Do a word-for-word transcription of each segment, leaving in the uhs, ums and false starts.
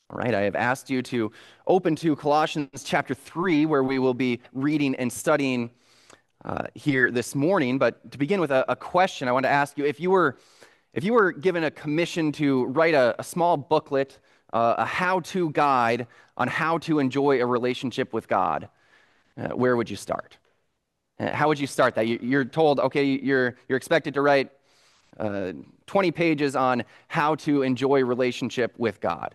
All right, I have asked you to open to Colossians chapter three, where we will be reading and studying uh, here this morning. But to begin with a, a question, I want to ask you, if you were if you were given a commission to write a, a small booklet, uh, a how-to guide on how to enjoy a relationship with God, uh, where would you start? Uh, how would you start that? You, you're told, okay, you're you're expected to write uh, twenty pages on how to enjoy a relationship with God.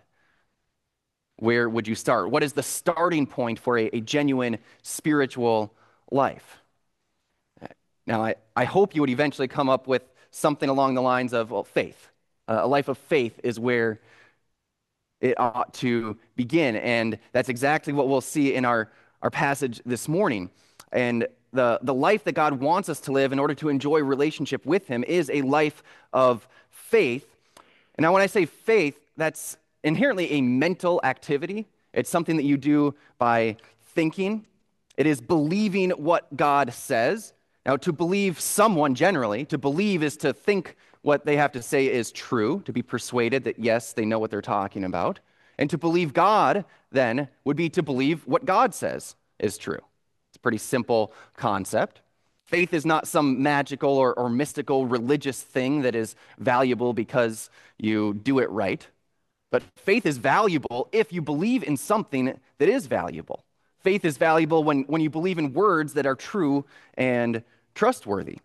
Where would you start? What is the starting point for a, a genuine spiritual life? Now, I, I hope you would eventually come up with something along the lines of, well, faith. Uh, a life of faith is where it ought to begin, and that's exactly what we'll see in our, our passage this morning. And the, the life that God wants us to live in order to enjoy relationship with Him is a life of faith. And now when I say faith, that's inherently a mental activity. It's something that you do by thinking. It is believing what God says. Now, to believe someone generally, to believe is to think what they have to say is true, to be persuaded that, yes, they know what they're talking about. And to believe God, then, would be to believe what God says is true. It's a pretty simple concept. Faith is not some magical or, or mystical religious thing that is valuable because you do it right. But faith is valuable if you believe in something that is valuable. Faith is valuable when, when you believe in words that are true and trustworthy.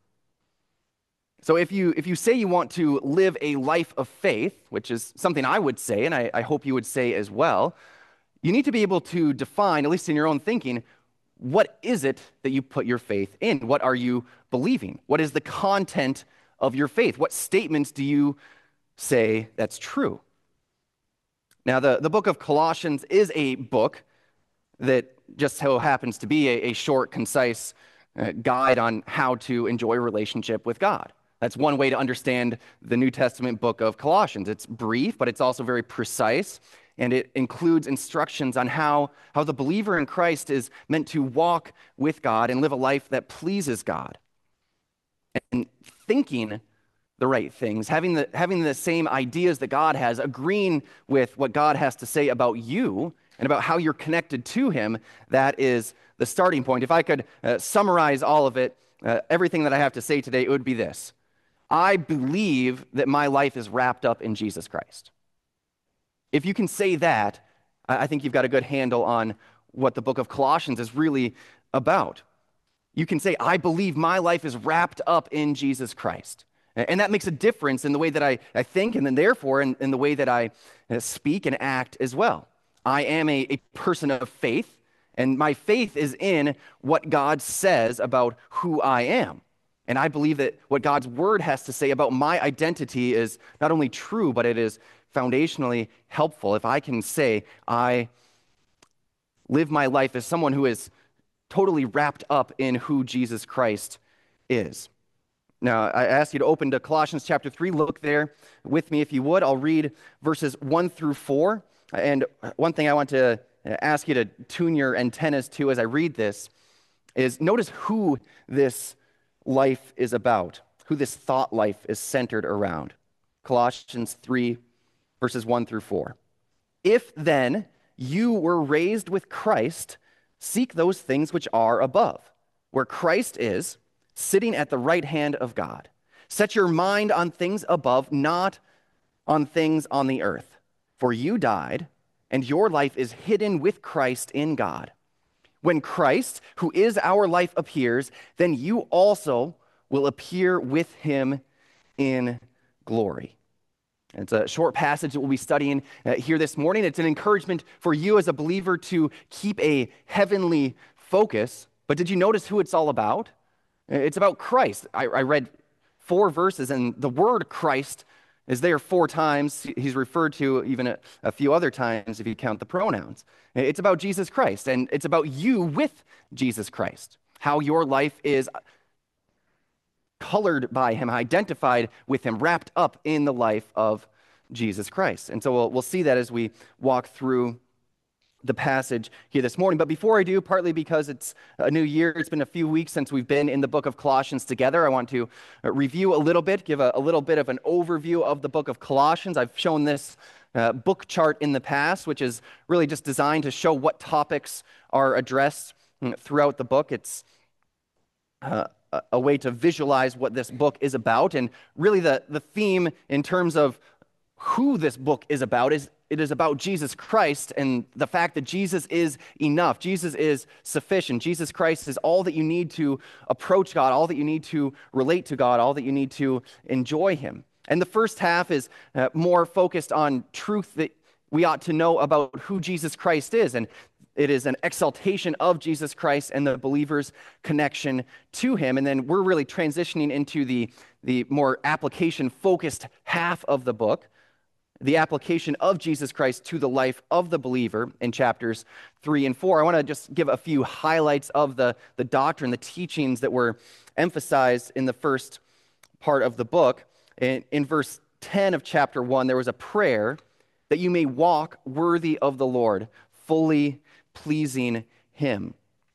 So if you if you say you want to live a life of faith, which is something I would say, and I, I hope you would say as well, you need to be able to define, at least in your own thinking, what is it that you put your faith in? What are you believing? What is the content of your faith? What statements do you say that's true? Now, the, the book of Colossians is a book that just so happens to be a, a short, concise uh, guide on how to enjoy a relationship with God. That's one way to understand the New Testament book of Colossians. It's brief, but it's also very precise, and it includes instructions on how, how the believer in Christ is meant to walk with God and live a life that pleases God. And thinking the right things, having the having the same ideas that God has, agreeing with what God has to say about you and about how you're connected to Him, that is the starting point. If I could uh, summarize all of it, uh, everything that I have to say today, it would be this. I believe that my life is wrapped up in Jesus Christ. If you can say that, I think you've got a good handle on what the book of Colossians is really about. You can say, I believe my life is wrapped up in Jesus Christ. And that makes a difference in the way that I, I think, and then therefore in, in the way that I uh, speak and act as well. I am a, a person of faith, and my faith is in what God says about who I am. And I believe that what God's word has to say about my identity is not only true, but it is foundationally helpful. If I can say I live my life as someone who is totally wrapped up in who Jesus Christ is. Now, I ask you to open to Colossians chapter three. Look there with me if you would. I'll read verses one through four. And one thing I want to ask you to tune your antennas to as I read this is notice who this life is about, who this thought life is centered around. Colossians three, verses one through four. If then you were raised with Christ, seek those things which are above, where Christ is, sitting at the right hand of God. Set your mind on things above, not on things on the earth. For you died, and your life is hidden with Christ in God. When Christ, who is our life, appears, then you also will appear with Him in glory. It's a short passage that we'll be studying uh, here this morning. It's an encouragement for you as a believer to keep a heavenly focus. But did you notice who it's all about? It's about Christ. I, I read four verses, and the word Christ is there four times. He's referred to even a, a few other times if you count the pronouns. It's about Jesus Christ, and it's about you with Jesus Christ, how your life is colored by Him, identified with Him, wrapped up in the life of Jesus Christ. And so we'll, we'll see that as we walk through the passage here this morning. But before I do, partly because it's a new year, it's been a few weeks since we've been in the book of Colossians together, I want to review a little bit, give a, a little bit of an overview of the book of Colossians. I've shown this uh, book chart in the past, which is really just designed to show what topics are addressed mm, throughout the book. It's uh, a, a way to visualize what this book is about. And really the, the theme in terms of who this book is about is it is about Jesus Christ and the fact that Jesus is enough. Jesus is sufficient. Jesus Christ is all that you need to approach God, all that you need to relate to God, all that you need to enjoy him. And the first half is uh, more focused on truth that we ought to know about who Jesus Christ is. And it is an exaltation of Jesus Christ and the believer's connection to him. And then we're really transitioning into the, the more application-focused half of the book, the application of Jesus Christ to the life of the believer in chapters three and four. I want to just give a few highlights of the, the doctrine, the teachings that were emphasized in the first part of the book. In, in verse ten of chapter one, there was a prayer that you may walk worthy of the Lord, fully pleasing him.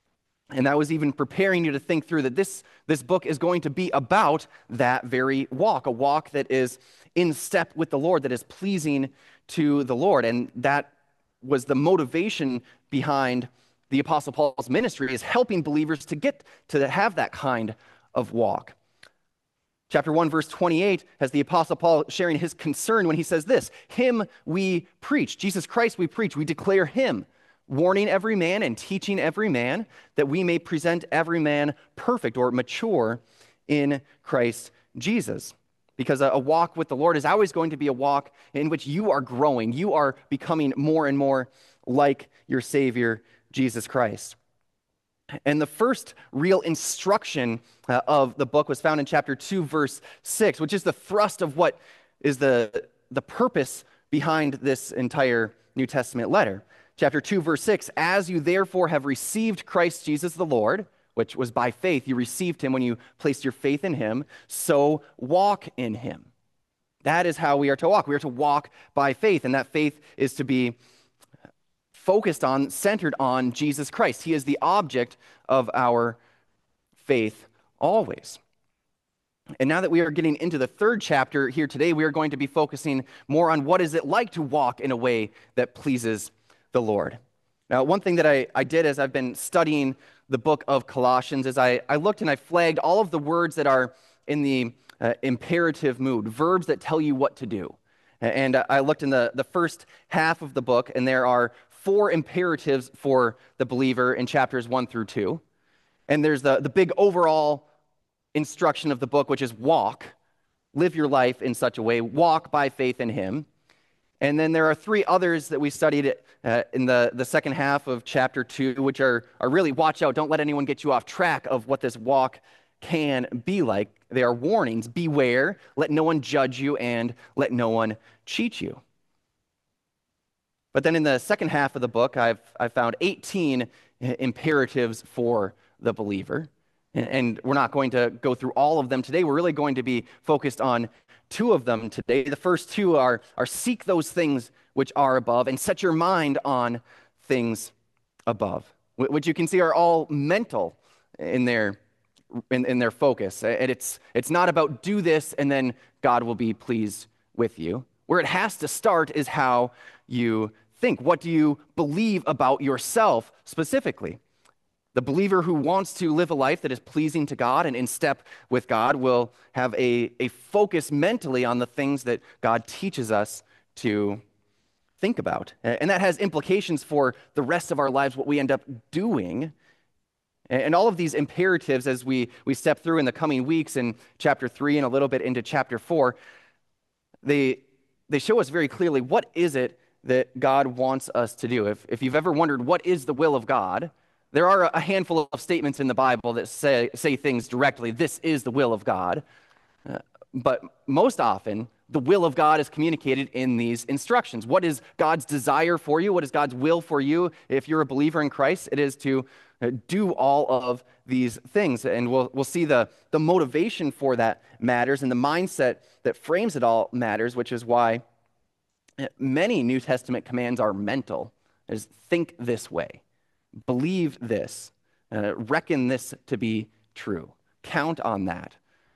And that was even preparing you to think through that this, this book is going to be about that very walk, a walk that is in step with the Lord, that is pleasing to the Lord. And that was the motivation behind the Apostle Paul's ministry, is helping believers to get to have that kind of walk. Chapter one, verse twenty-eight, has the Apostle Paul sharing his concern when he says this: him we preach, Jesus Christ we preach, we declare him, warning every man and teaching every man, that we may present every man perfect or mature in Christ Jesus. Because a, a walk with the Lord is always going to be a walk in which you are growing. You are becoming more and more like your Savior, Jesus Christ. And the first real instruction uh, of the book was found in chapter two, verse six, which is the thrust of what is the, the purpose behind this entire New Testament letter. Chapter two, verse six, as you therefore have received Christ Jesus the Lord, which was by faith, you received him when you placed your faith in him, so walk in him. That is how we are to walk. We are to walk by faith, and that faith is to be focused on, centered on Jesus Christ. He is the object of our faith always. And now that we are getting into the third chapter here today, we are going to be focusing more on what is it like to walk in a way that pleases the Lord. Now, one thing that I, I did as I've been studying the book of Colossians is I, I looked and I flagged all of the words that are in the uh, imperative mood, verbs that tell you what to do. And I looked in the, the first half of the book, and there are four imperatives for the believer in chapters one through two. And there's the, the big overall instruction of the book, which is walk, live your life in such a way, walk by faith in him. And then there are three others that we studied uh, in the, the second half of chapter two, which are, are really watch out, don't let anyone get you off track of what this walk can be like. They are warnings. Beware, let no one judge you, and let no one cheat you. But then in the second half of the book, I've, I've found eighteen imperatives for the believer. And, and we're not going to go through all of them today. We're really going to be focused on two of them today. The first two are, are seek those things which are above and set your mind on things above, which you can see are all mental in their in, in their focus. And it's it's not about do this and then God will be pleased with you. Where it has to start is how you think. What do you believe about yourself specifically? The believer who wants to live a life that is pleasing to God and in step with God will have a, a focus mentally on the things that God teaches us to think about. And that has implications for the rest of our lives, what we end up doing. And all of these imperatives, as we, we step through in the coming weeks in chapter three and a little bit into chapter four, they, they show us very clearly what is it that God wants us to do. If, if you've ever wondered what is the will of God, there are a handful of statements in the Bible that say, say things directly, this is the will of God. Uh, but most often, the will of God is communicated in these instructions. What is God's desire for you? What is God's will for you? If you're a believer in Christ, it is to uh, do all of these things. And we'll, we'll see the, the motivation for that matters and the mindset that frames it all matters, which is why many New Testament commands are mental. Is think this way. Believe this, uh, reckon this to be true, count on that.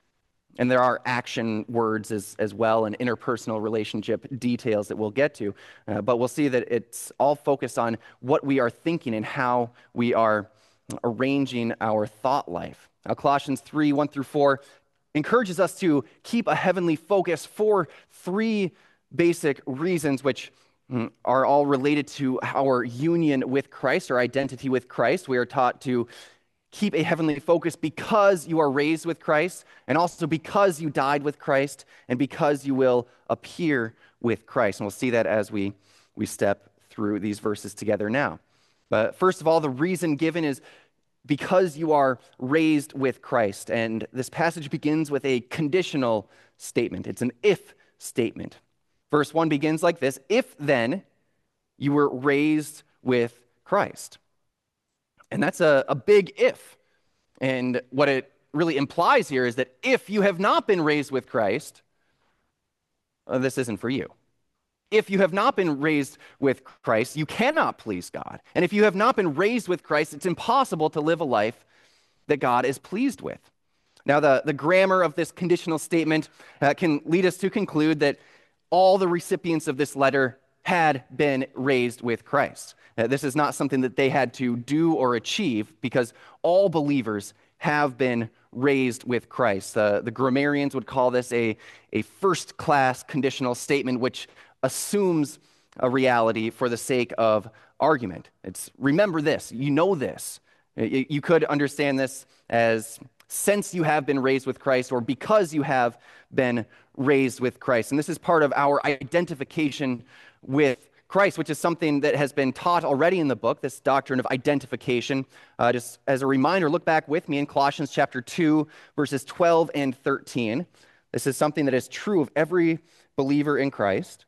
And there are action words as, as well and interpersonal relationship details that we'll get to. Uh, but we'll see that it's all focused on what we are thinking and how we are arranging our thought life. Now, Colossians three, one through four encourages us to keep a heavenly focus for three basic reasons, which mm, are all related to our union with Christ, our identity with Christ. We are taught to keep a heavenly focus because you are raised with Christ, and also because you died with Christ, and because you will appear with Christ. And we'll see that as we, we step through these verses together now. But first of all, the reason given is because you are raised with Christ. And this passage begins with a conditional statement. It's an if statement. Verse one begins like this: if then you were raised with Christ. And that's a, a big if. And what it really implies here is that if you have not been raised with Christ, uh, this isn't for you. If you have not been raised with Christ, you cannot please God. And if you have not been raised with Christ, it's impossible to live a life that God is pleased with. Now, the, the grammar of this conditional statement uh, can lead us to conclude that all the recipients of this letter had been raised with Christ. Uh, this is not something that they had to do or achieve, because all believers have been raised with Christ. Uh, the grammarians would call this a, a first-class conditional statement, which assumes a reality for the sake of argument. It's remember this, you know this. You, you could understand this as since you have been raised with Christ, or because you have been raised with Christ. And this is part of our identification with Christ, which is something that has been taught already in the book, this doctrine of identification. Uh, just as a reminder, look back with me in Colossians chapter two, verses twelve and thirteen. This is something that is true of every believer in Christ.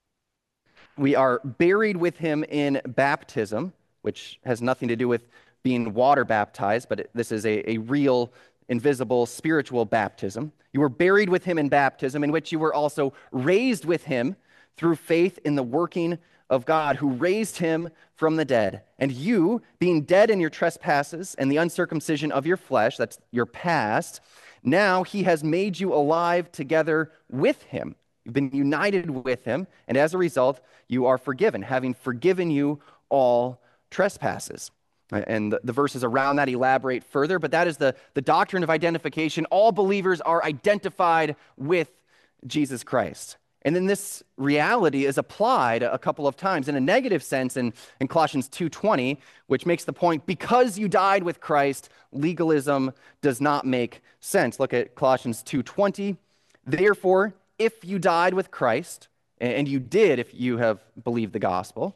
We are buried with him in baptism, which has nothing to do with being water baptized, but this is a, a real, invisible, spiritual baptism. You were buried with him in baptism, in which you were also raised with him through faith in the working of God, who raised him from the dead. And you, being dead in your trespasses and the uncircumcision of your flesh, that's your past, now he has made you alive together with him. You've been united with him, and as a result, you are forgiven, having forgiven you all trespasses. And the, the verses around that elaborate further, but that is the, the doctrine of identification. All believers are identified with Jesus Christ. And then this reality is applied a couple of times in a negative sense in, in Colossians two twenty, which makes the point, because you died with Christ, legalism does not make sense. Look at Colossians two twenty. Therefore, if you died with Christ, and you did if you have believed the gospel,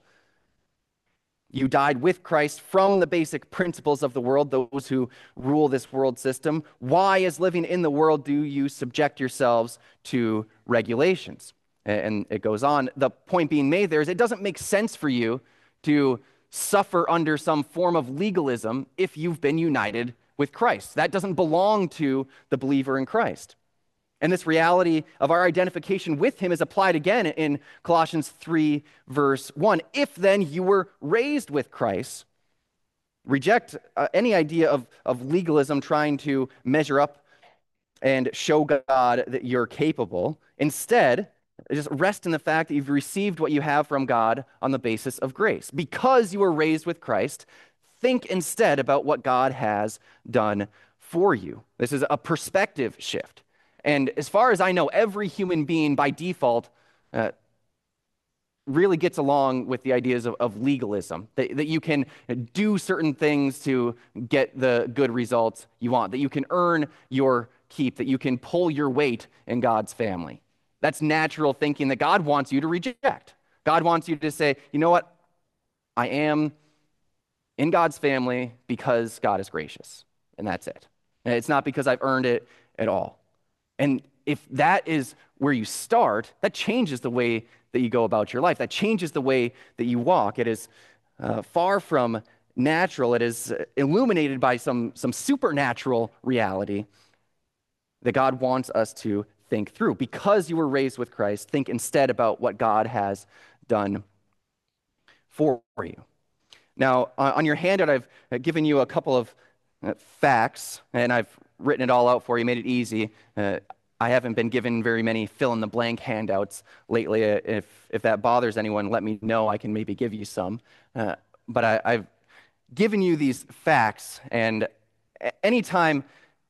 you died with Christ from the basic principles of the world, those who rule this world system. Why, as living in the world, do you subject yourselves to regulations? And it goes on. The point being made there is it doesn't make sense for you to suffer under some form of legalism if you've been united with Christ. That doesn't belong to the believer in Christ. And this reality of our identification with him is applied again in Colossians three, verse one. If then you were raised with Christ, reject uh, any idea of, of legalism trying to measure up and show God that you're capable. Instead, just rest in the fact that you've received what you have from God on the basis of grace. Because you were raised with Christ, think instead about what God has done for you. This is a perspective shift. And as far as I know, every human being by default uh, really gets along with the ideas of, of legalism, that, that you can do certain things to get the good results you want, that you can earn your keep, that you can pull your weight in God's family. That's natural thinking that God wants you to reject. God wants you to say, you know what? I am in God's family because God is gracious, and that's it. And it's not because I've earned it at all. And if that is where you start, that changes the way that you go about your life. That changes the way that you walk. It is uh, far from natural. It is illuminated by some, some supernatural reality that God wants us to think through. Because you were raised with Christ, think instead about what God has done for you. Now, on your handout, I've given you a couple of uh, facts, and I've written it all out for you, made it easy. Uh, I haven't been given very many fill-in-the-blank handouts lately. If if that bothers anyone, let me know. I can maybe give you some. Uh, but I, I've given you these facts, and anytime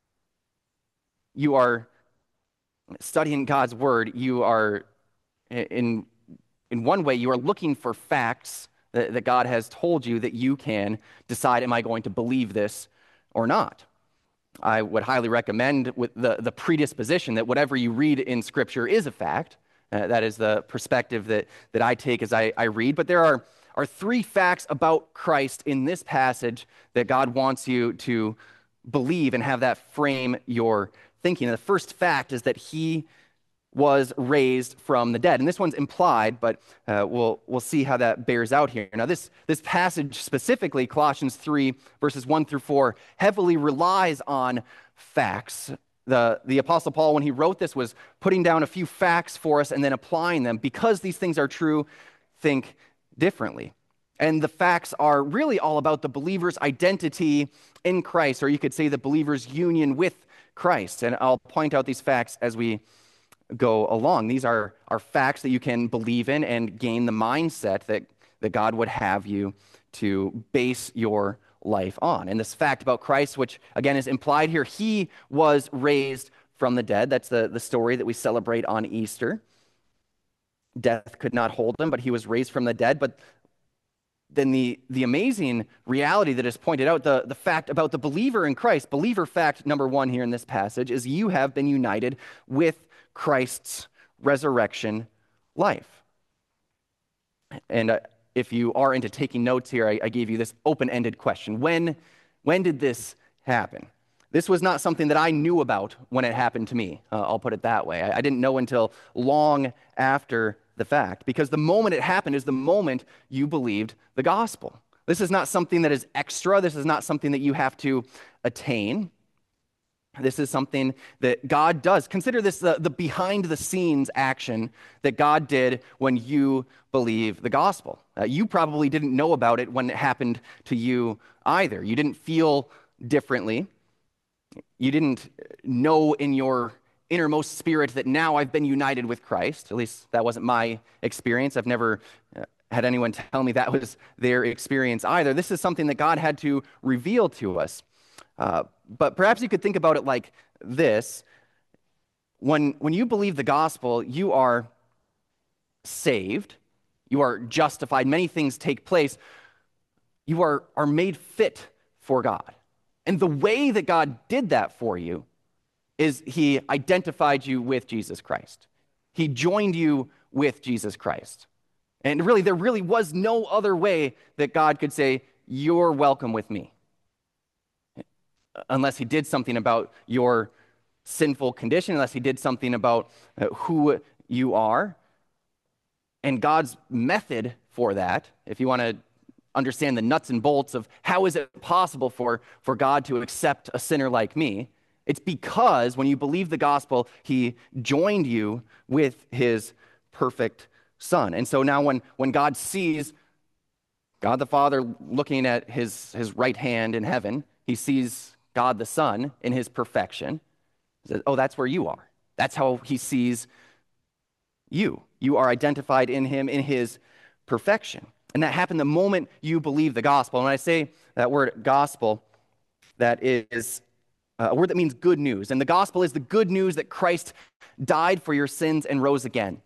you are studying God's Word, you are, in, in one way, you are looking for facts that, that God has told you that you can decide, am I going to believe this or not? I would highly recommend with the, the predisposition that whatever you read in Scripture is a fact. Uh, that is the perspective that, that I take as I, I read. But there are, are three facts about Christ in this passage that God wants you to believe and have that frame your thinking. And the first fact is that he was raised from the dead. And this one's implied, but uh, we'll we'll see how that bears out here. Now, this, this passage specifically, Colossians three, verses one through four, heavily relies on facts. The, the Apostle Paul, when he wrote this, was putting down a few facts for us and then applying them. Because these things are true, think differently. And the facts are really all about the believer's identity in Christ, or you could say the believer's union with Christ. And I'll point out these facts as we go along. These are, are facts that you can believe in and gain the mindset that, that God would have you to base your life on. And this fact about Christ, which again is implied here, he was raised from the dead. That's the, the story that we celebrate on Easter. Death could not hold him, but he was raised from the dead. But then the, the amazing reality that is pointed out, the, the fact about the believer in Christ, believer fact number one here in this passage, is you have been united with Christ's resurrection life. And uh, if you are into taking notes here, I, I gave you this open-ended question. When, when did this happen? This was not something that I knew about when it happened to me. Uh, I'll put it that way. I, I didn't know until long after the fact, because the moment it happened is the moment you believed the gospel. This is not something that is extra. This is not something that you have to attain. This is something that God does. Consider this the, the behind-the-scenes action that God did when you believe the gospel. Uh, you probably didn't know about it when it happened to you either. You didn't feel differently. You didn't know in your innermost spirit that now I've been united with Christ. At least that wasn't my experience. I've never uh, had anyone tell me that was their experience either. This is something that God had to reveal to us. Uh, but perhaps you could think about it like this. When, when you believe the gospel, you are saved. You are justified. Many things take place. You are, are made fit for God. And the way that God did that for you is he identified you with Jesus Christ. He joined you with Jesus Christ. And really, there really was no other way that God could say, you're welcome with me. Unless he did something about your sinful condition, unless he did something about uh, who you are. And God's method for that, if you want to understand the nuts and bolts of how is it possible for, for God to accept a sinner like me, it's because when you believe the gospel, he joined you with his perfect Son. And so now when, when God sees God the Father looking at his, his right hand in heaven, he sees God the Son in his perfection. He says, oh, that's where you are. That's how he sees you. You are identified in him in his perfection. And that happened the moment you believe the gospel. And when I say that word gospel, that is a word that means good news. And the gospel is the good news that Christ died for your sins and rose again.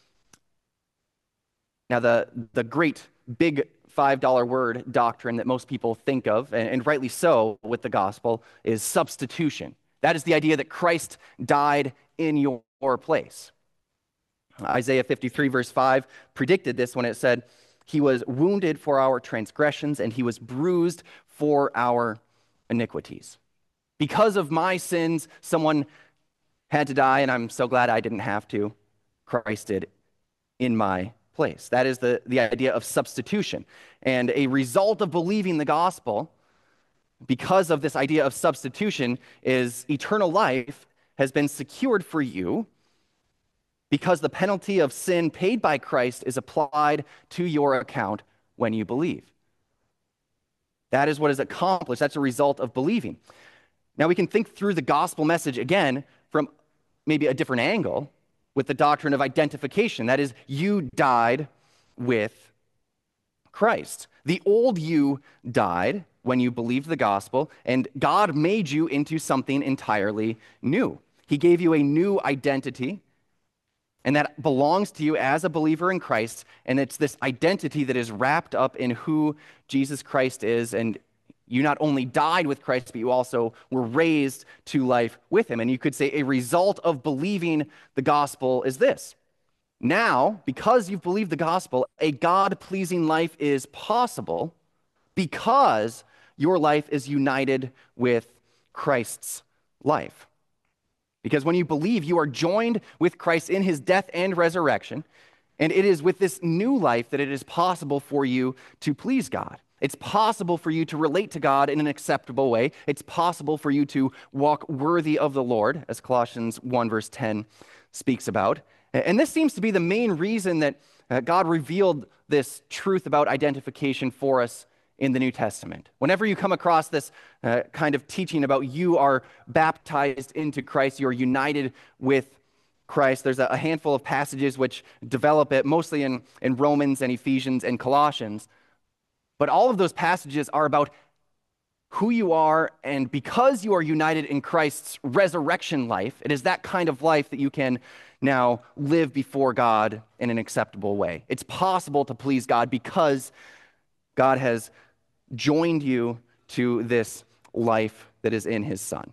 Now, the, the great big five dollar word doctrine that most people think of, and, and rightly so with the gospel, is substitution. That is the idea that Christ died in your, your place. Isaiah fifty-three verse five predicted this when it said, he was wounded for our transgressions and he was bruised for our iniquities. Because of my sins, someone had to die, and I'm so glad I didn't have to. Christ did in my place. That is the, the idea of substitution. And a result of believing the gospel, because of this idea of substitution, is eternal life has been secured for you because the penalty of sin paid by Christ is applied to your account when you believe. That is what is accomplished. That's a result of believing. Now we can think through the gospel message again from maybe a different angle with the doctrine of identification. That is, you died with Christ. The old you died when you believed the gospel, and God made you into something entirely new. He gave you a new identity, and that belongs to you as a believer in Christ, and it's this identity that is wrapped up in who Jesus Christ is, and you not only died with Christ, but you also were raised to life with him. And you could say a result of believing the gospel is this. Now, because you've believed the gospel, a God-pleasing life is possible because your life is united with Christ's life. Because when you believe, you are joined with Christ in his death and resurrection, and it is with this new life that it is possible for you to please God. It's possible for you to relate to God in an acceptable way. It's possible for you to walk worthy of the Lord, as Colossians one verse ten speaks about. And this seems to be the main reason that uh, God revealed this truth about identification for us in the New Testament. Whenever you come across this uh, kind of teaching about you are baptized into Christ, you are united with Christ, there's a, a handful of passages which develop it, mostly in, in Romans and Ephesians and Colossians. But all of those passages are about who you are, and because you are united in Christ's resurrection life, it is that kind of life that you can now live before God in an acceptable way. It's possible to please God because God has joined you to this life that is in his Son.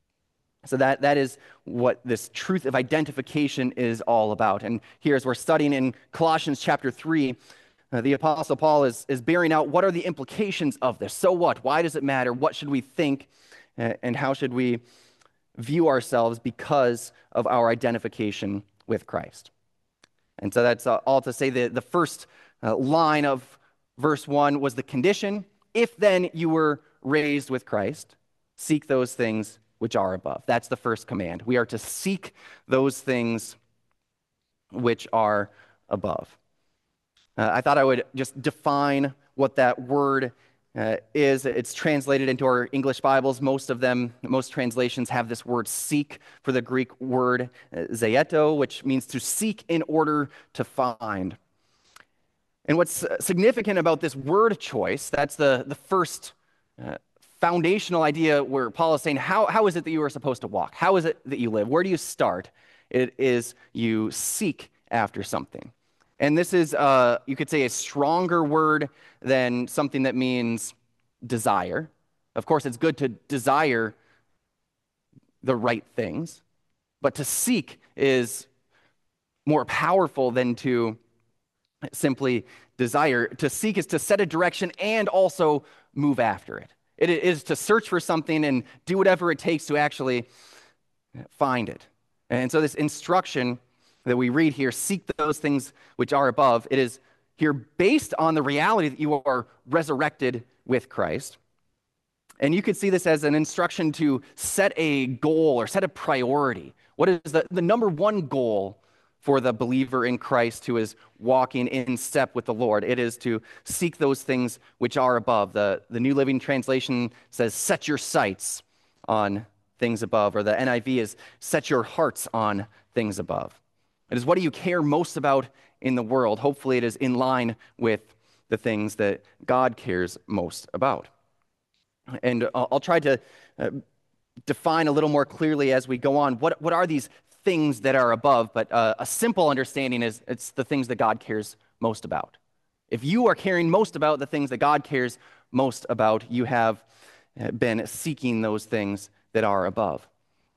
So that, that is what this truth of identification is all about. And here, as we're studying in Colossians chapter three, Uh, the Apostle Paul is, is bearing out what are the implications of this. So what? Why does it matter? What should we think? Uh, and how should we view ourselves because of our identification with Christ? And so that's uh, all to say that the first uh, line of verse one was the condition. If then you were raised with Christ, seek those things which are above. That's the first command. We are to seek those things which are above. Uh, I thought I would just define what that word uh, is. It's translated into our English Bibles. Most of them, most translations have this word seek for the Greek word uh, zeeto, which means to seek in order to find. And what's significant about this word choice, that's the, the first uh, foundational idea where Paul is saying, how, how is it that you are supposed to walk? How is it that you live? Where do you start? It is you seek after something. And this is, uh, you could say, a stronger word than something that means desire. Of course, it's good to desire the right things, but to seek is more powerful than to simply desire. To seek is to set a direction and also move after it. It is to search for something and do whatever it takes to actually find it. And so this instruction that we read here, seek those things which are above, it is here based on the reality that you are resurrected with Christ. And you could see this as an instruction to set a goal or set a priority. What is the, the number one goal for the believer in Christ who is walking in step with the Lord? It is to seek those things which are above. The, the New Living Translation says, set your sights on things above, or the N I V is, set your hearts on things above. It is what do you care most about in the world? Hopefully it is in line with the things that God cares most about. And I'll try to uh, define a little more clearly as we go on. What, what are these things that are above? But uh, a simple understanding is it's the things that God cares most about. If you are caring most about the things that God cares most about, you have been seeking those things that are above.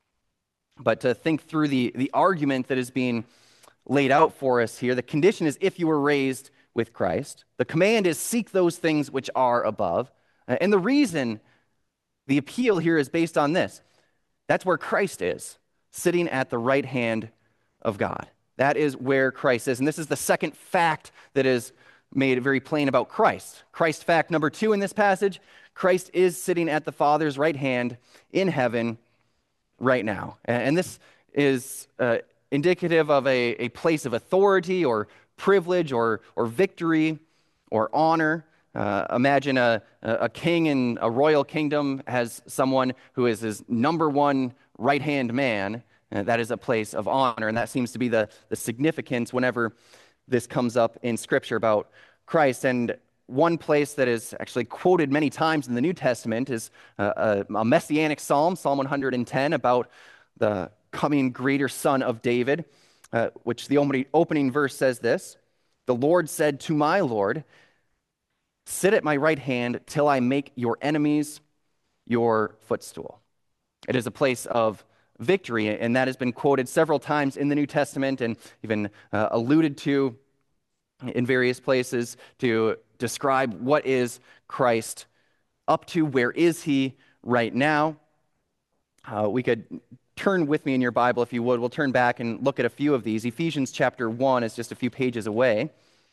But to think through the, the argument that is being laid out for us here, the condition is if you were raised with Christ. The command is seek those things which are above. And the reason, the appeal here is based on this. That's where Christ is, sitting at the right hand of God. That is where Christ is. And this is the second fact that is made very plain about Christ. Christ fact number two in this passage, Christ is sitting at the Father's right hand in heaven right now. And this is uh, indicative of a, a place of authority or privilege or, or victory or honor. Uh, imagine a, a king in a royal kingdom has someone who is his number one right-hand man. uh, that is a place of honor. And that seems to be the, the significance whenever this comes up in Scripture about Christ. And one place that is actually quoted many times in the New Testament is uh, a, a messianic psalm, Psalm one hundred ten, about the coming greater Son of David, uh, which the opening, opening verse says this: "The Lord said to my Lord, sit at my right hand till I make your enemies your footstool." It is a place of victory, and that has been quoted several times in the New Testament and even uh, alluded to in various places to describe what is Christ up to, where is he right now. Uh, we could turn with me in your Bible, if you would. We'll turn back and look at a few of these. Ephesians chapter one is just a few pages away.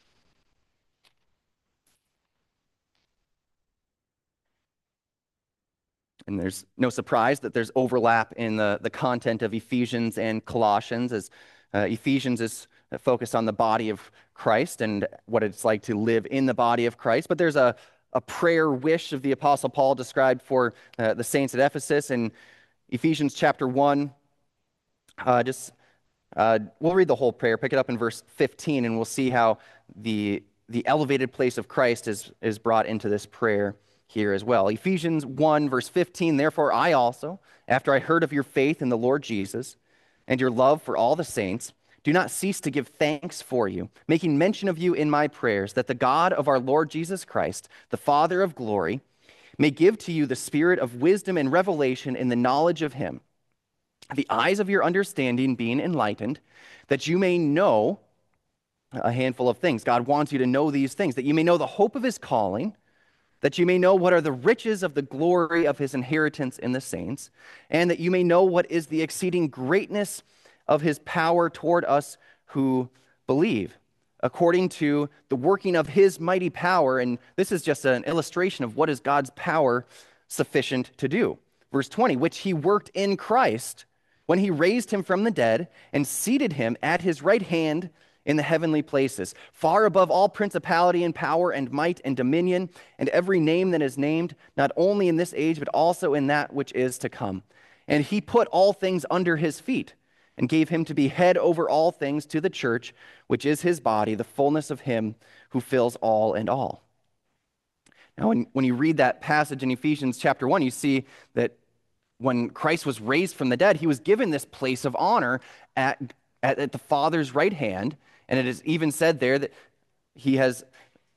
And there's no surprise that there's overlap in the, the content of Ephesians and Colossians, as uh, Ephesians is focused on the body of Christ and what it's like to live in the body of Christ. But there's a, a prayer wish of the Apostle Paul described for uh, the saints at Ephesus in Ephesians chapter one. Uh, just uh, we'll read the whole prayer, pick it up in verse fifteen, and we'll see how the, the elevated place of Christ is, is brought into this prayer here as well. Ephesians one, verse fifteen, "Therefore I also, after I heard of your faith in the Lord Jesus and your love for all the saints, do not cease to give thanks for you, making mention of you in my prayers, that the God of our Lord Jesus Christ, the Father of glory, may give to you the spirit of wisdom and revelation in the knowledge of him, the eyes of your understanding being enlightened, that you may know," a handful of things. God wants you to know these things, "that you may know the hope of his calling, that you may know what are the riches of the glory of his inheritance in the saints, and that you may know what is the exceeding greatness of his power toward us who believe, according to the working of his mighty power." And this is just an illustration of what is God's power sufficient to do. Verse twenty, "which he worked in Christ when he raised him from the dead and seated him at his right hand in the heavenly places, far above all principality and power and might and dominion and every name that is named, not only in this age, but also in that which is to come. And he put all things under his feet and gave him to be head over all things to the church, which is his body, the fullness of him who fills all in all." Now, when, when you read that passage in Ephesians chapter one, you see that when Christ was raised from the dead, he was given this place of honor at, at, at the Father's right hand. And it is even said there that he has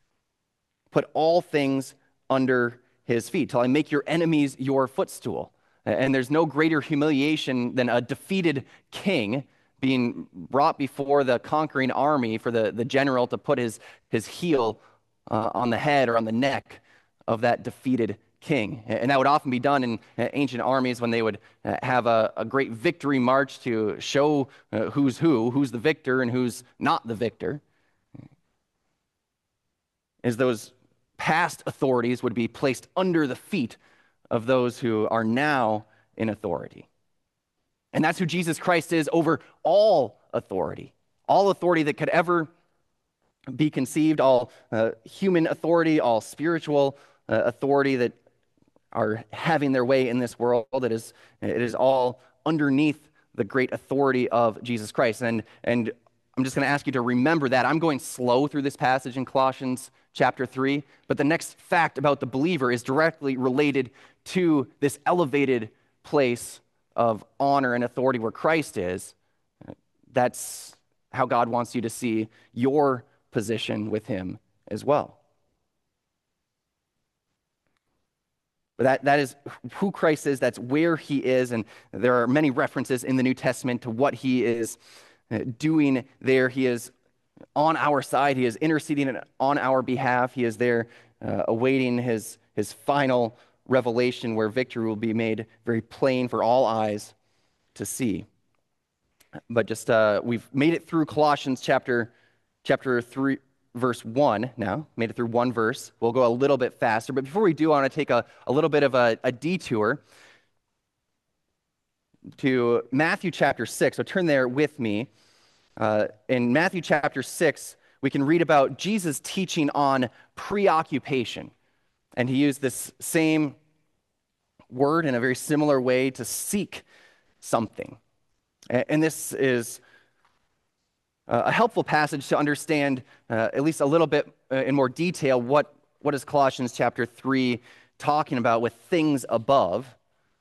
put all things under his feet, till I make your enemies your footstool. And there's no greater humiliation than a defeated king being brought before the conquering army for the, the general to put his, his heel uh, on the head or on the neck of that defeated king. And that would often be done in ancient armies when they would have a, a great victory march to show uh, who's who, who's the victor and who's not the victor. As those past authorities would be placed under the feet of those who are now in authority. And that's who Jesus Christ is over all authority. All authority that could ever be conceived, all uh, human authority, all spiritual uh, authority that are having their way in this world. It is, it is all underneath the great authority of Jesus Christ. And, and I'm just going to ask you to remember that. I'm going slow through this passage in Colossians chapter three, but the next fact about the believer is directly related to this elevated place of honor and authority where Christ is. That's how God wants you to see your position with him as well. But that, that is who Christ is, that's where he is, and there are many references in the New Testament to what he is doing there. He is on our side, he is interceding on our behalf, he is there uh, awaiting his, his final revelation where victory will be made very plain for all eyes to see. But just, uh, we've made it through Colossians chapter, chapter three, verse one now, made it through one verse. We'll go a little bit faster, but before we do, I want to take a, a little bit of a, a detour to Matthew chapter six. So turn there with me. Uh, in Matthew chapter six, we can read about Jesus teaching on preoccupation. And he used this same word in a very similar way to seek something. And this is a helpful passage to understand uh, at least a little bit uh, in more detail what, what is Colossians chapter three talking about with things above.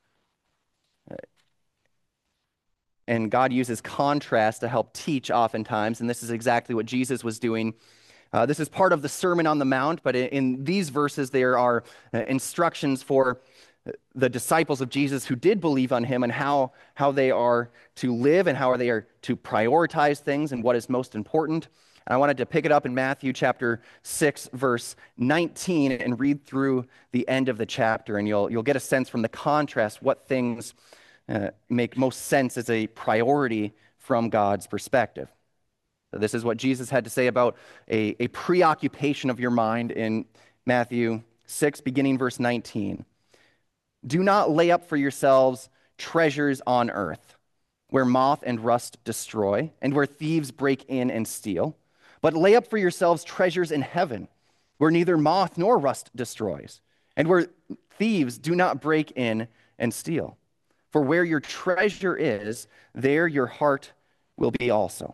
And God uses contrast to help teach oftentimes, and this is exactly what Jesus was doing. Uh, this is part of the Sermon on the Mount, but in, in these verses there are uh, instructions for the disciples of Jesus who did believe on him and how, how they are to live and how they are to prioritize things and what is most important. And I wanted to pick it up in Matthew chapter six, verse nineteen, and read through the end of the chapter, and you'll, you'll get a sense from the contrast what things uh, make most sense as a priority from God's perspective. So this is what Jesus had to say about a, a preoccupation of your mind in Matthew six, beginning verse nineteen. Do not lay up for yourselves treasures on earth, where moth and rust destroy, and where thieves break in and steal. But lay up for yourselves treasures in heaven, where neither moth nor rust destroys, and where thieves do not break in and steal. For where your treasure is, there your heart will be also.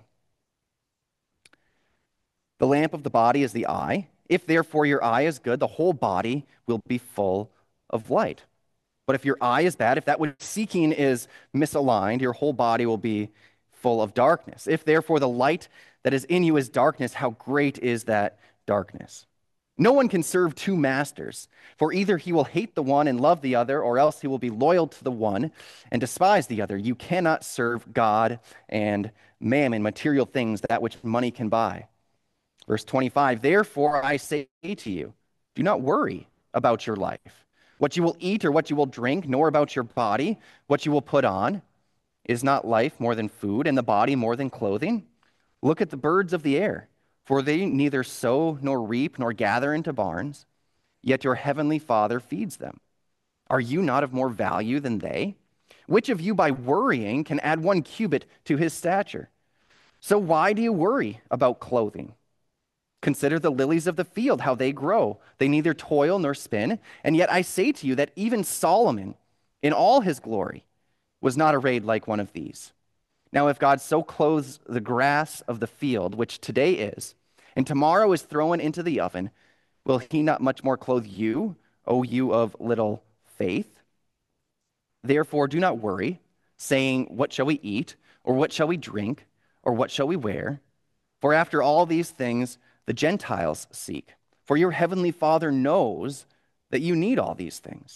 The lamp of the body is the eye. If therefore your eye is good, the whole body will be full of light. But if your eye is bad, if that which you're seeking is misaligned, your whole body will be full of darkness. If therefore the light that is in you is darkness, how great is that darkness? No one can serve two masters, for either he will hate the one and love the other, or else he will be loyal to the one and despise the other. You cannot serve God and mammon, material things, that which money can buy. Verse twenty-five, therefore I say to you, do not worry about your life, what you will eat or what you will drink, nor about your body, what you will put on. Is not life more than food, and the body more than clothing? Look at the birds of the air, for they neither sow nor reap nor gather into barns, yet your heavenly Father feeds them. Are you not of more value than they? Which of you by worrying can add one cubit to his stature? So why do you worry about clothing? Consider the lilies of the field, how they grow. They neither toil nor spin. And yet I say to you that even Solomon, in all his glory, was not arrayed like one of these. Now if God so clothes the grass of the field, which today is, and tomorrow is thrown into the oven, will he not much more clothe you, O you of little faith? Therefore do not worry, saying, what shall we eat, or what shall we drink, or what shall we wear? For after all these things the Gentiles seek. For your heavenly Father knows that you need all these things.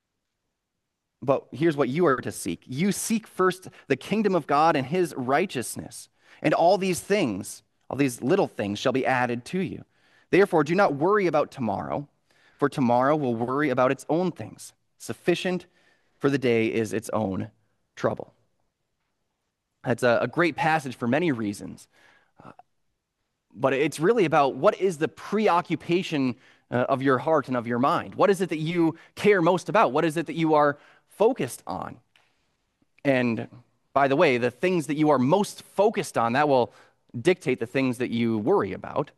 But here's what you are to seek. You seek first the kingdom of God and his righteousness, and all these things, all these little things shall be added to you. Therefore, do not worry about tomorrow, for tomorrow will worry about its own things. Sufficient for the day is its own trouble. That's a, a great passage for many reasons. But it's really about what is the preoccupation uh, of your heart and of your mind. What is it that you care most about? What is it that you are focused on? And by the way, the things that you are most focused on, that will dictate the things that you worry about.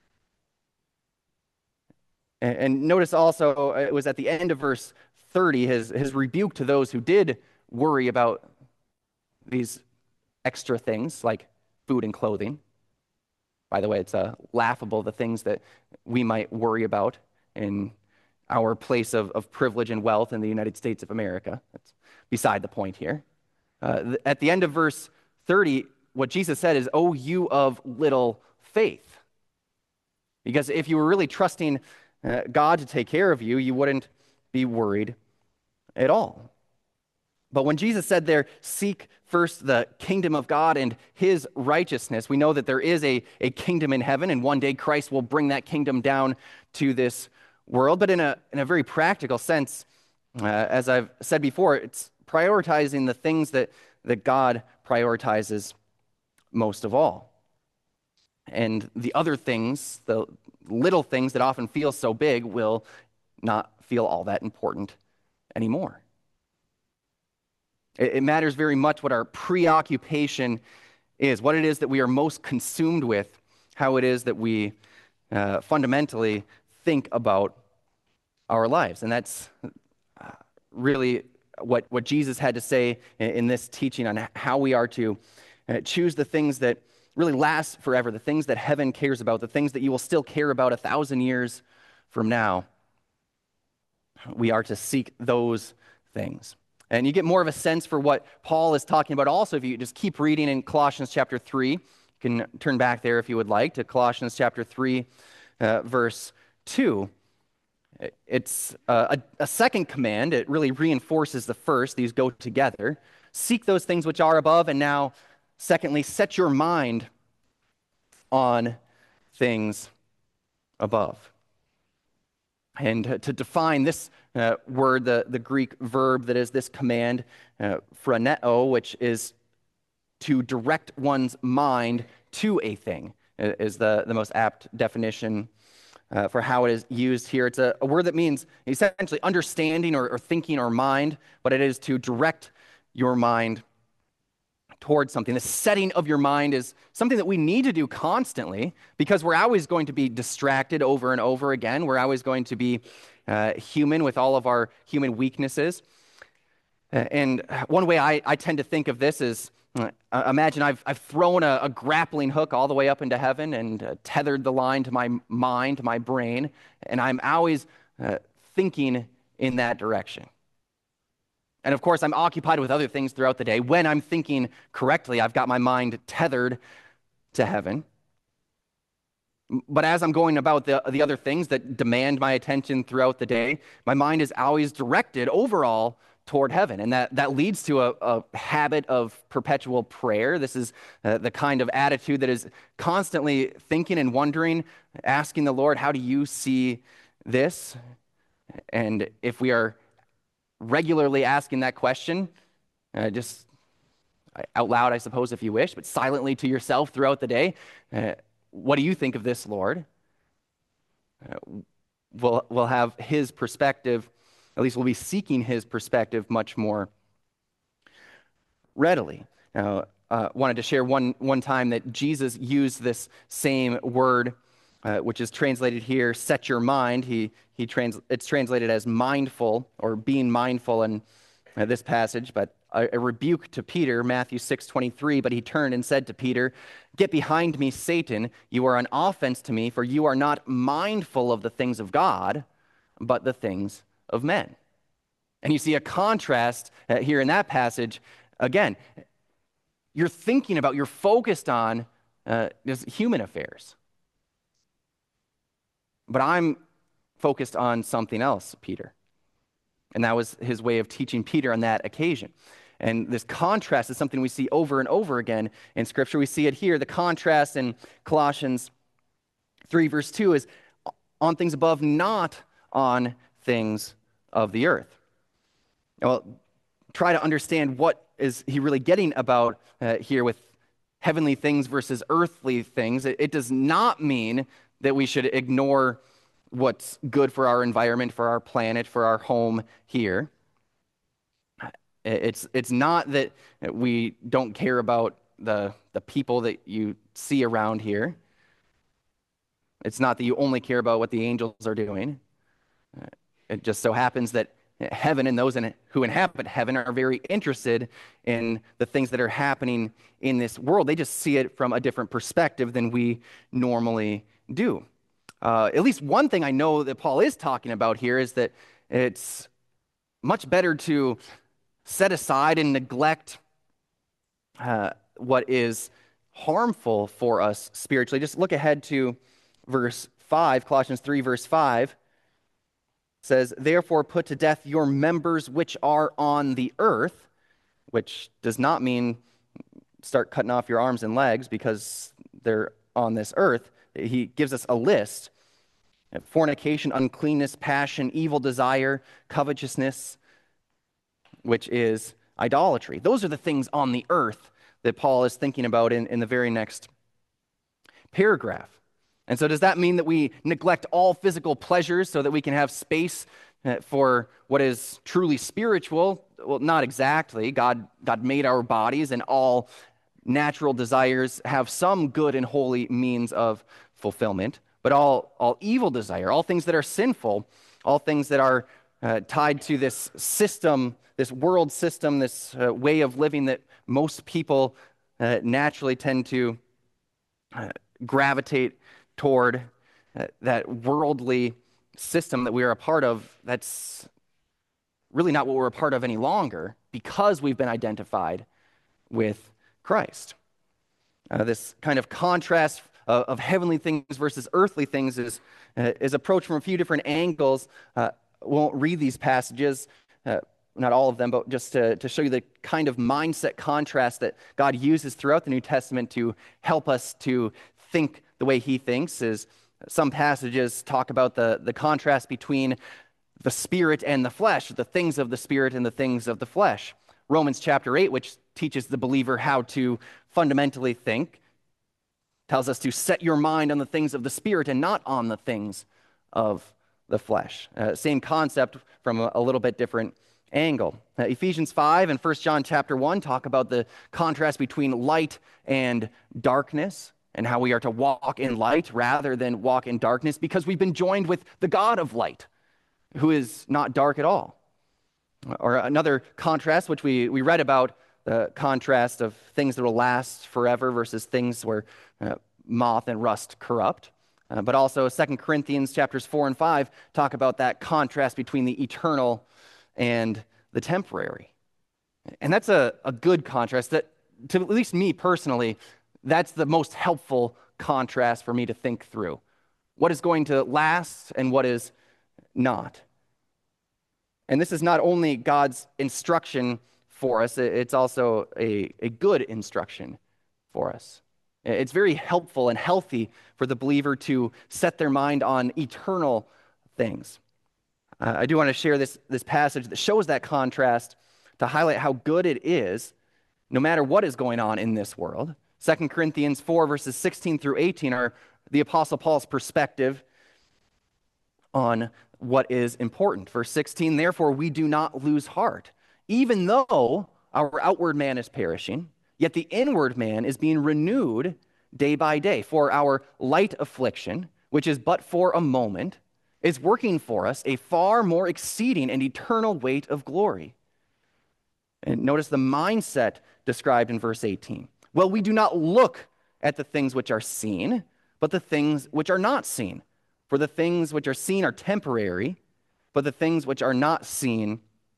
And, and notice also, it was at the end of verse thirty, his, his rebuke to those who did worry about these extra things like food and clothing. By the way, it's uh, laughable, the things that we might worry about in our place of, of privilege and wealth in the United States of America. That's beside the point here. Uh, th- at the end of verse thirty, what Jesus said is, "O you of little faith." Because if you were really trusting uh, God to take care of you, you wouldn't be worried at all. But when Jesus said there, seek first the kingdom of God and his righteousness, we know that there is a, a kingdom in heaven, and one day Christ will bring that kingdom down to this world. But in a, in a very practical sense, uh, as I've said before, it's prioritizing the things that, that God prioritizes most of all. And the other things, the little things that often feel so big, will not feel all that important anymore. It matters very much what our preoccupation is, what it is that we are most consumed with, how it is that we uh, fundamentally think about our lives. And that's really what, what Jesus had to say in, in this teaching on how we are to uh, choose the things that really last forever, the things that heaven cares about, the things that you will still care about a thousand years from now. We are to seek those things. And you get more of a sense for what Paul is talking about also if you just keep reading in Colossians chapter three. You can turn back there if you would like to Colossians chapter three, uh, verse two. It's uh, a, a second command. It really reinforces the first. These go together. Seek those things which are above, and now, secondly, set your mind on things above. And uh, to define this uh, word, the, the Greek verb that is this command, uh, phroneo, which is to direct one's mind to a thing, is the, the most apt definition uh, for how it is used here. It's a, a word that means essentially understanding or, or thinking or mind, but it is to direct your mind towards something. The setting of your mind is something that we need to do constantly because we're always going to be distracted over and over again. We're always going to be uh, human with all of our human weaknesses. Uh, and one way I, I tend to think of this is, uh, imagine I've, I've thrown a, a grappling hook all the way up into heaven and uh, tethered the line to my mind, to my brain, and I'm always uh, thinking in that direction. And of course, I'm occupied with other things throughout the day. When I'm thinking correctly, I've got my mind tethered to heaven. But as I'm going about the, the other things that demand my attention throughout the day, my mind is always directed overall toward heaven. And that, that leads to a, a habit of perpetual prayer. This is uh, the kind of attitude that is constantly thinking and wondering, asking the Lord, how do you see this? And if we are regularly asking that question, uh, just out loud, I suppose, if you wish, but silently to yourself throughout the day, uh, what do you think of this, Lord? Uh, we'll, we'll have his perspective, at least we'll be seeking his perspective much more readily. Now, uh, wanted to share one, one time that Jesus used this same word, uh, which is translated here, set your mind. He, he trans, it's translated as mindful or being mindful in uh, this passage, but a, a rebuke to Peter, Matthew six twenty-three, but he turned and said to Peter, "Get behind me, Satan. You are an offense to me, for you are not mindful of the things of God, but the things of men." And you see a contrast uh, here in that passage. Again, you're thinking about, you're focused on uh, just human affairs. But I'm focused on something else, Peter. And that was his way of teaching Peter on that occasion. And this contrast is something we see over and over again in Scripture. We see it here. The contrast in Colossians three, verse two is on things above, not on things of the earth. Well, try to understand what is he really getting about uh, here with heavenly things versus earthly things. It, it does not mean that we should ignore what's good for our environment, for our planet, for our home here. It's it's not that we don't care about the, the people that you see around here. It's not that you only care about what the angels are doing. It just so happens that heaven and those in, who inhabit heaven are very interested in the things that are happening in this world. They just see it from a different perspective than we normally do. Uh, at least one thing I know that Paul is talking about here is that it's much better to set aside and neglect uh, what is harmful for us spiritually. Just look ahead to verse five, Colossians three, verse five. It says, "Therefore put to death your members which are on the earth," which does not mean start cutting off your arms and legs because they're on this earth. He gives us a list: fornication, uncleanness, passion, evil desire, covetousness, which is idolatry. Those are the things on the earth that Paul is thinking about in, in the very next paragraph. And so does that mean that we neglect all physical pleasures so that we can have space for what is truly spiritual? Well, not exactly. God, God made our bodies, and all natural desires have some good and holy means of fulfillment. But all, all evil desire, all things that are sinful, all things that are uh, tied to this system, this world system, this uh, way of living that most people uh, naturally tend to uh, gravitate toward, uh, that worldly system that we are a part of. That's really not what we're a part of any longer because we've been identified with Christ. Uh, this kind of contrast of, of heavenly things versus earthly things is, uh, is approached from a few different angles. Uh, we won't read these passages, uh, not all of them, but just to, to show you the kind of mindset contrast that God uses throughout the New Testament to help us to think the way he thinks. Is some passages talk about the, the contrast between the spirit and the flesh, the things of the spirit and the things of the flesh. Romans chapter eight, which teaches the believer how to fundamentally think, tells us to set your mind on the things of the spirit and not on the things of the flesh. Uh, same concept from a, a little bit different angle. Uh, Ephesians five and First John chapter one talk about the contrast between light and darkness and how we are to walk in light rather than walk in darkness because we've been joined with the God of light, who is not dark at all. Or another contrast, which we, we read about, the contrast of things that will last forever versus things where uh, moth and rust corrupt. Uh, but also Second Corinthians chapters four and five talk about that contrast between the eternal and the temporary. And that's a, a good contrast that, to at least me personally, that's the most helpful contrast for me to think through. What is going to last and what is not. And this is not only God's instruction for us, it's also a, a good instruction for us. It's very helpful and healthy for the believer to set their mind on eternal things. Uh, I do want to share this, this passage that shows that contrast to highlight how good it is, no matter what is going on in this world. Second Corinthians four, verses sixteen through eighteen are the Apostle Paul's perspective on what is important. Verse sixteen, therefore we do not lose heart, even though our outward man is perishing, yet the inward man is being renewed day by day. For our light affliction, which is but for a moment, is working for us a far more exceeding and eternal weight of glory. And notice the mindset described in verse eighteen. Well, we do not look at the things which are seen, but the things which are not seen. For the things which are seen are temporary, but the things which are not seen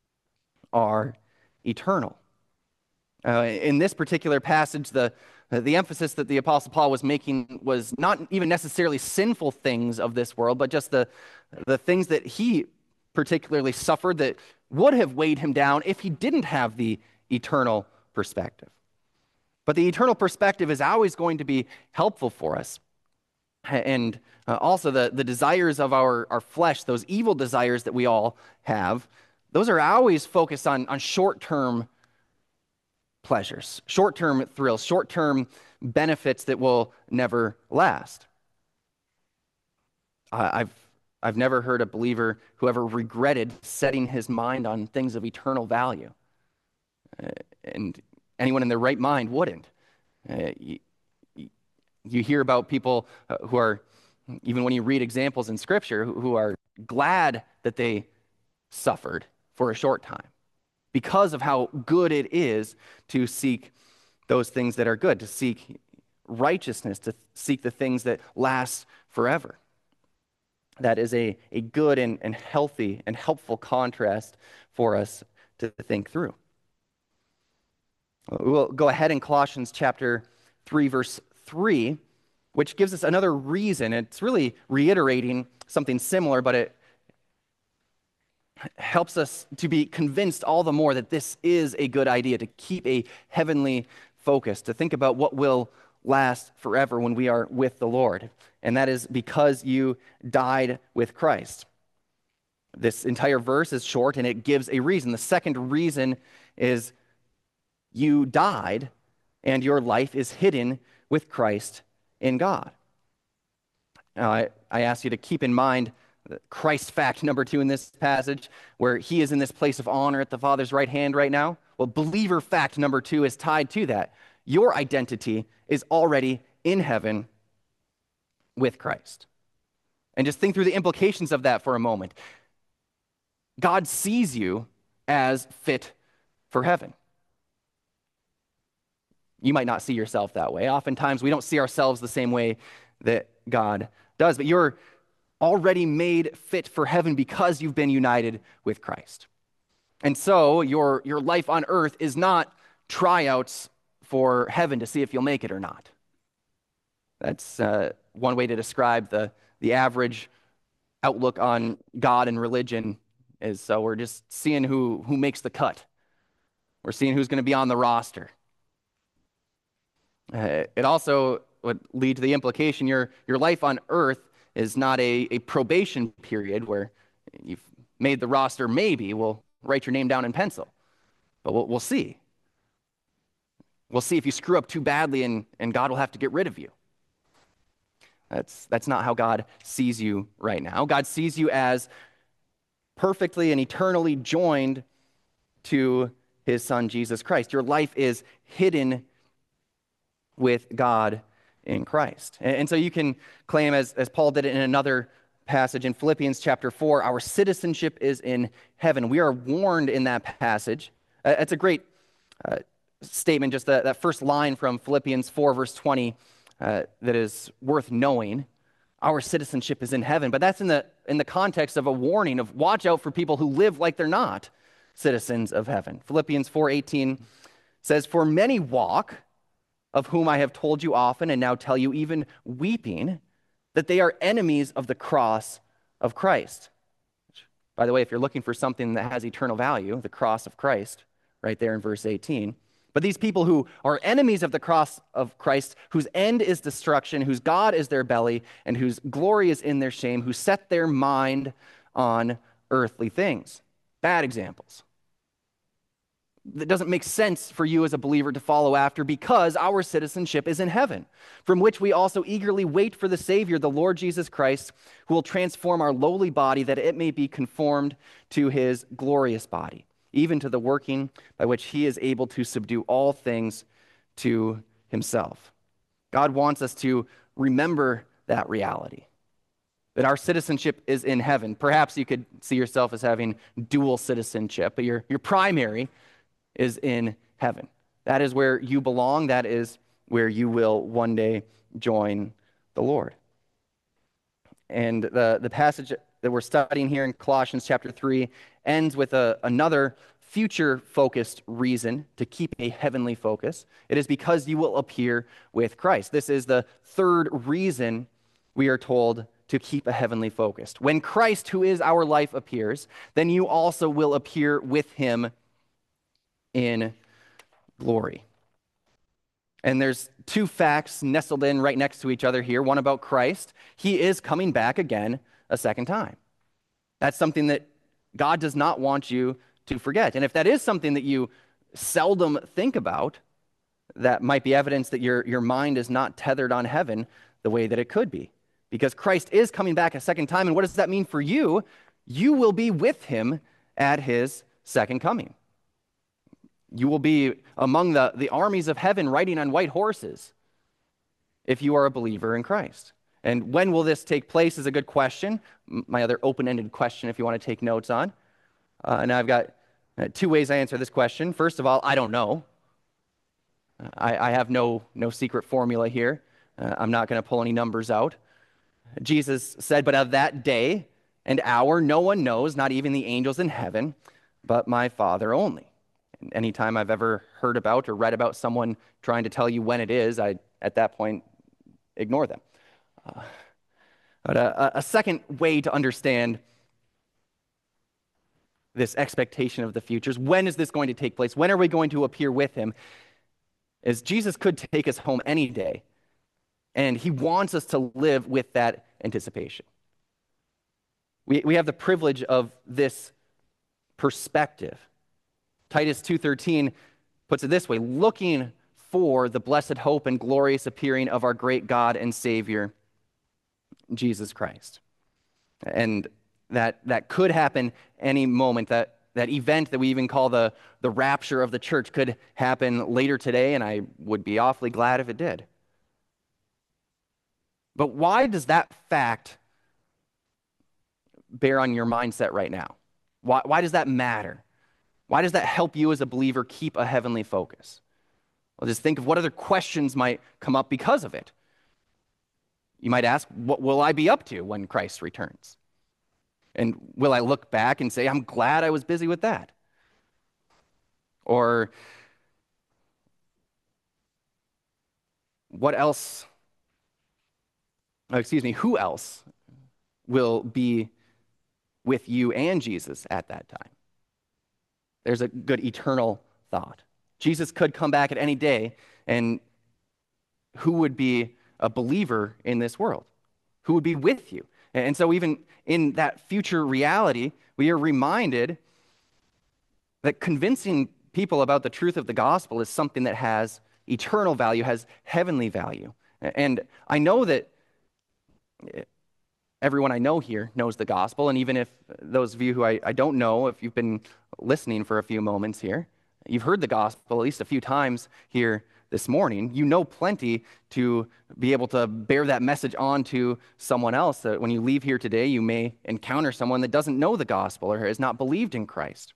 are eternal. Uh, in this particular passage, the, the emphasis that the Apostle Paul was making was not even necessarily sinful things of this world, but just the, the things that he particularly suffered that would have weighed him down if he didn't have the eternal perspective. But the eternal perspective is always going to be helpful for us. And uh, also the, the desires of our, our flesh, those evil desires that we all have, those are always focused on, on short-term pleasures, short-term thrills, short-term benefits that will never last. Uh, I've, I've never heard a believer who ever regretted setting his mind on things of eternal value. Uh, and anyone in their right mind wouldn't. Uh, you, you hear about people uh, who are, even when you read examples in Scripture, who, who are glad that they suffered for a short time because of how good it is to seek those things that are good, to seek righteousness, to seek the things that last forever. That is a, a good and, and healthy and helpful contrast for us to think through. We'll go ahead in Colossians chapter three, verse three, which gives us another reason. It's really reiterating something similar, but it helps us to be convinced all the more that this is a good idea, to keep a heavenly focus, to think about what will last forever when we are with the Lord. And that is because you died with Christ. This entire verse is short and it gives a reason. The second reason is you died and your life is hidden with Christ in God. Now, I, I ask you to keep in mind Christ fact number two in this passage, where he is in this place of honor at the Father's right hand right now. Well, believer fact number two is tied to that. Your identity is already in heaven with Christ. And just think through the implications of that for a moment. God sees you as fit for heaven. You might not see yourself that way. Oftentimes, we don't see ourselves the same way that God does, but you're already made fit for heaven because you've been united with Christ. And so your, your life on earth is not tryouts for heaven to see if you'll make it or not. That's uh, one way to describe the, the average outlook on God and religion is so we're just seeing who, who makes the cut. We're seeing who's going to be on the roster. Uh, it also would lead to the implication your, your life on earth is not a, a probation period where you've made the roster, maybe we'll write your name down in pencil. But we'll, we'll see. We'll see if you screw up too badly and, and God will have to get rid of you. That's, that's not how God sees you right now. God sees you as perfectly and eternally joined to his Son, Jesus Christ. Your life is hidden with God in Christ. And, and so you can claim, as, as Paul did it in another passage in Philippians chapter four, our citizenship is in heaven. We are warned in that passage. Uh, it's a great uh, statement, just the, that first line from Philippians four, verse twenty, uh, that is worth knowing. Our citizenship is in heaven. But that's in the, in the context of a warning of watch out for people who live like they're not citizens of heaven. Philippians four eighteen says, "For many walk, of whom I have told you often and now tell you even weeping, that they are enemies of the cross of Christ." Which, by the way, if you're looking for something that has eternal value, the cross of Christ, right there in verse eighteen. But these people who are enemies of the cross of Christ, whose end is destruction, whose God is their belly, and whose glory is in their shame, who set their mind on earthly things. Bad examples. That doesn't make sense for you as a believer to follow after, because our citizenship is in heaven, from which we also eagerly wait for the Savior, the Lord Jesus Christ, who will transform our lowly body that it may be conformed to his glorious body, even to the working by which he is able to subdue all things to himself. God wants us to remember that reality, that our citizenship is in heaven. Perhaps you could see yourself as having dual citizenship, but your, your primary is in heaven. That is where you belong. That is where you will one day join the Lord. And the, the passage that we're studying here in Colossians chapter three ends with a, another future-focused reason to keep a heavenly focus. It is because you will appear with Christ. This is the third reason we are told to keep a heavenly focus. When Christ, who is our life, appears, then you also will appear with him in glory. And there's two facts nestled in right next to each other here. One about Christ. He is coming back again a second time. That's something that God does not want you to forget. And if that is something that you seldom think about, that might be evidence that your, your mind is not tethered on heaven the way that it could be. Because Christ is coming back a second time. And what does that mean for you? You will be with him at his second coming. You will be among the, the armies of heaven riding on white horses if you are a believer in Christ. And when will this take place is a good question. My other open-ended question if you want to take notes on. Uh, and I've got uh, two ways I answer this question. First of all, I don't know. I, I have no, no secret formula here. Uh, I'm not going to pull any numbers out. Jesus said, "But of that day and hour no one knows, not even the angels in heaven, but my Father only." And anytime I've ever heard about or read about someone trying to tell you when it is, I, at that point, ignore them. Uh, but a, a second way to understand this expectation of the future is, when is this going to take place? When are we going to appear with him? Is Jesus could take us home any day, and he wants us to live with that anticipation. We, we have the privilege of this perspective. Titus two thirteen puts it this way: looking for the blessed hope and glorious appearing of our great God and Savior, Jesus Christ. And that, that could happen any moment. That, that event that we even call the, the rapture of the church could happen later today, and I would be awfully glad if it did. But why does that fact bear on your mindset right now? Why, why does that matter? Why does that help you as a believer keep a heavenly focus? Well, just think of what other questions might come up because of it. You might ask, what will I be up to when Christ returns? And will I look back and say, I'm glad I was busy with that? Or what else, oh, excuse me, who else will be with you and Jesus at that time? There's a good eternal thought. Jesus could come back at any day, and who would be a believer in this world? Who would be with you? And so even in that future reality, we are reminded that convincing people about the truth of the gospel is something that has eternal value, has heavenly value. And I know that everyone I know here knows the gospel, and even if those of you who I, I don't know, if you've been listening for a few moments here, you've heard the gospel at least a few times here this morning, you know plenty to be able to bear that message on to someone else, that when you leave here today, you may encounter someone that doesn't know the gospel or has not believed in Christ.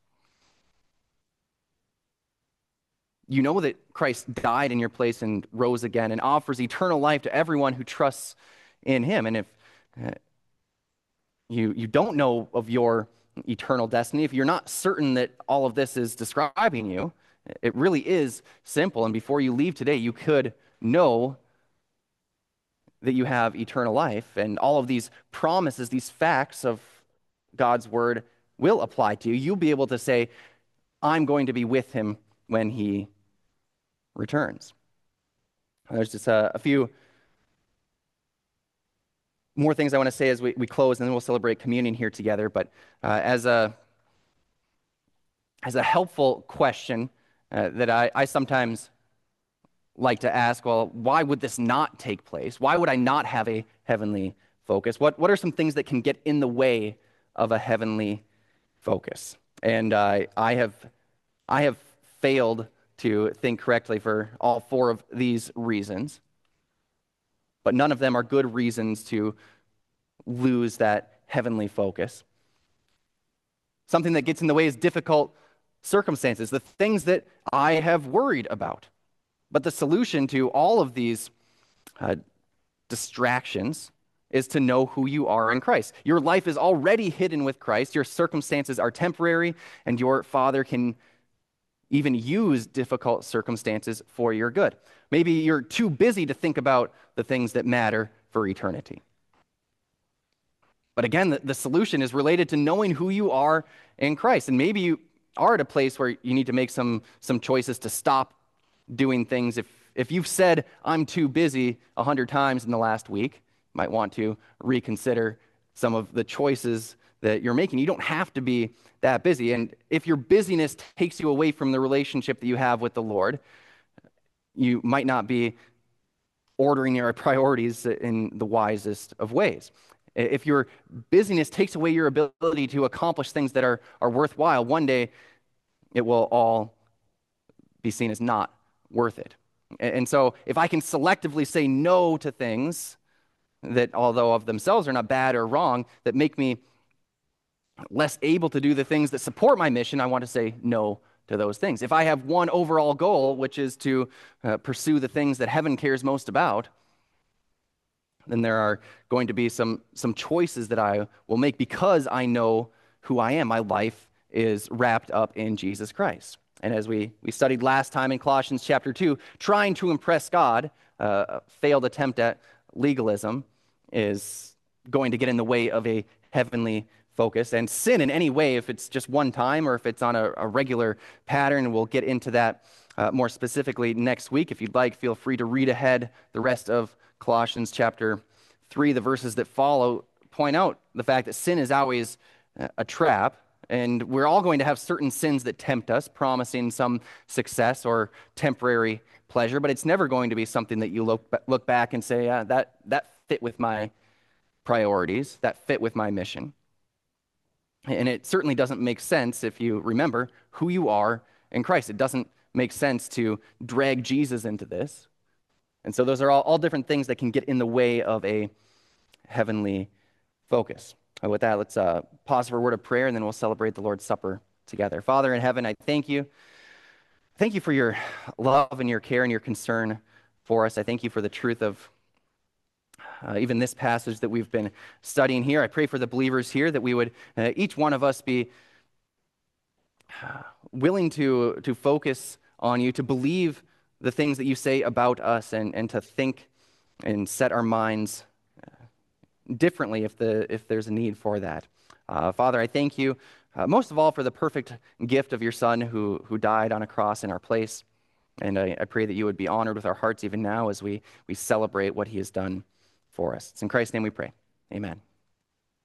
You know that Christ died in your place and rose again and offers eternal life to everyone who trusts in him. And if uh, you, you don't know of your eternal destiny, if you're not certain that all of this is describing you, it really is simple. And before you leave today, you could know that you have eternal life, and all of these promises, these facts of God's word will apply to you. You'll be able to say, I'm going to be with him when he returns. There's just a, a few more things I want to say as we, we close, and then we'll celebrate communion here together. But uh, as a as a helpful question uh, that I, I sometimes like to ask, well, why would this not take place? Why would I not have a heavenly focus? What what are some things that can get in the way of a heavenly focus? And uh, I have I have failed to think correctly for all four of these reasons, but none of them are good reasons to lose that heavenly focus. Something that gets in the way is difficult circumstances, the things that I have worried about. But the solution to all of these uh, distractions is to know who you are in Christ. Your life is already hidden with Christ. Your circumstances are temporary, and your Father can even use difficult circumstances for your good. Maybe you're too busy to think about the things that matter for eternity. But again, the, the solution is related to knowing who you are in Christ. And maybe you are at a place where you need to make some, some choices to stop doing things. If, if you've said, I'm too busy a hundred times in the last week, you might want to reconsider some of the choices that you're making. You don't have to be that busy. And if your busyness takes you away from the relationship that you have with the Lord, you might not be ordering your priorities in the wisest of ways. If your busyness takes away your ability to accomplish things that are, are worthwhile, one day it will all be seen as not worth it. And so if I can selectively say no to things that, although of themselves are not bad or wrong, that make me less able to do the things that support my mission, I want to say no to those things. If I have one overall goal, which is to uh, pursue the things that heaven cares most about, then there are going to be some, some choices that I will make because I know who I am. My life is wrapped up in Jesus Christ. And as we, we studied last time in Colossians chapter two, trying to impress God, uh, a failed attempt at legalism, is going to get in the way of a heavenly focus. And sin in any way, if it's just one time or if it's on a, a regular pattern, we'll get into that uh, more specifically next week. If you'd like, feel free to read ahead the rest of Colossians chapter three. The verses that follow point out the fact that sin is always a trap, and we're all going to have certain sins that tempt us, promising some success or temporary pleasure, but it's never going to be something that you look look back and say, yeah, that, that fit with my priorities, that fit with my mission. And it certainly doesn't make sense if you remember who you are in Christ. It doesn't make sense to drag Jesus into this. And so those are all, all different things that can get in the way of a heavenly focus. Uh, with that, let's uh, pause for a word of prayer, and then we'll celebrate the Lord's Supper together. Father in heaven, I thank you. Thank you for your love and your care and your concern for us. I thank you for the truth of uh, even this passage that we've been studying here. I pray for the believers here that we would, uh, each one of us, be willing to, to focus on you, to believe the things that you say about us, and, and to think and set our minds differently if, the, if there's a need for that. Uh, Father, I thank you uh, most of all for the perfect gift of your Son who, who died on a cross in our place. And I, I pray that you would be honored with our hearts even now as we, we celebrate what he has done for us. It's in Christ's name we pray. Amen.